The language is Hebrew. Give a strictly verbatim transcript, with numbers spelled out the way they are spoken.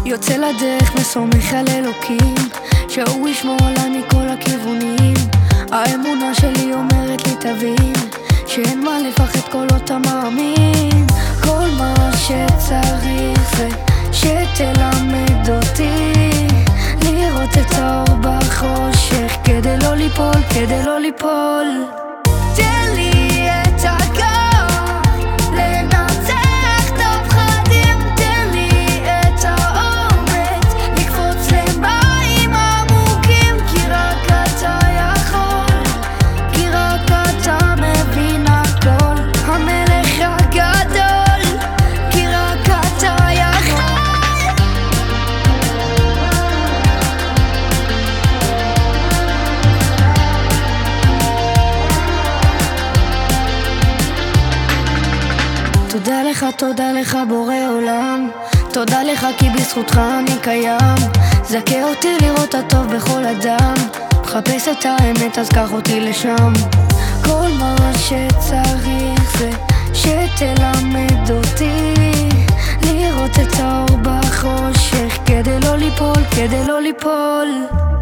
יוצא לדרך וסומך על אלוקים שהוא ישמור עליי מכל הכיוונים. האמונה שלי אומרת לי תבין שאין מה לפחד כל עוד אתה מאמין. כל מה שצריך זה שתלמד אותי לראות את האור בחושך כדי לא ליפול, כדי לא ליפול. תן לי את הכוח לנצח את הפחדים, תן לי את האומץ לקפוץ למים עמוקים, כי רק אתה יכול, כי רק אתה מבין הכל, המלך הגדול, כי רק אתה יכול. תודה לך, תודה לך בורא עולם, תודה לך כי בזכותך אני קיים. זכה אותי לראות הטוב בכל אדם, מחפש את האמת אז קח אותי לשם. כל מה שצריך זה שתלמד אותי לראות את האור בחושך כדי לא ליפול, כדי לא ליפול.